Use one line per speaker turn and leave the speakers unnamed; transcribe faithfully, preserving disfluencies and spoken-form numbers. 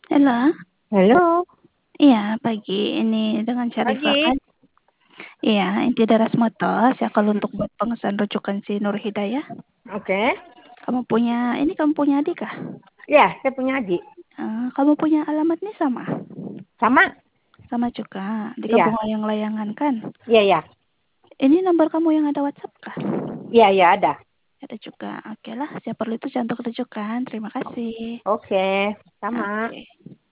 Halo.
Halo.
Iya, pagi. Ini dengan Syarifah
Pagi.
kan? Iya, inti Daras Motos ya kalau untuk buat pengesahan rujukan si Nur Hidayah.
Oke.
Kamu punya ini kamu punya adik kah?
Ya, saya punya adik.
Uh, kamu punya alamatnya sama?
Sama?
Sama juga di
Iya.
Kampung Layang Layangan kan?
Iya, iya.
Ini nomor kamu yang ada WhatsApp kah?
Iya, iya ada.
Ada juga. Oke lah, siapa perlu itu contoh rujukan. Terima kasih.
Oke, sama.
Oke.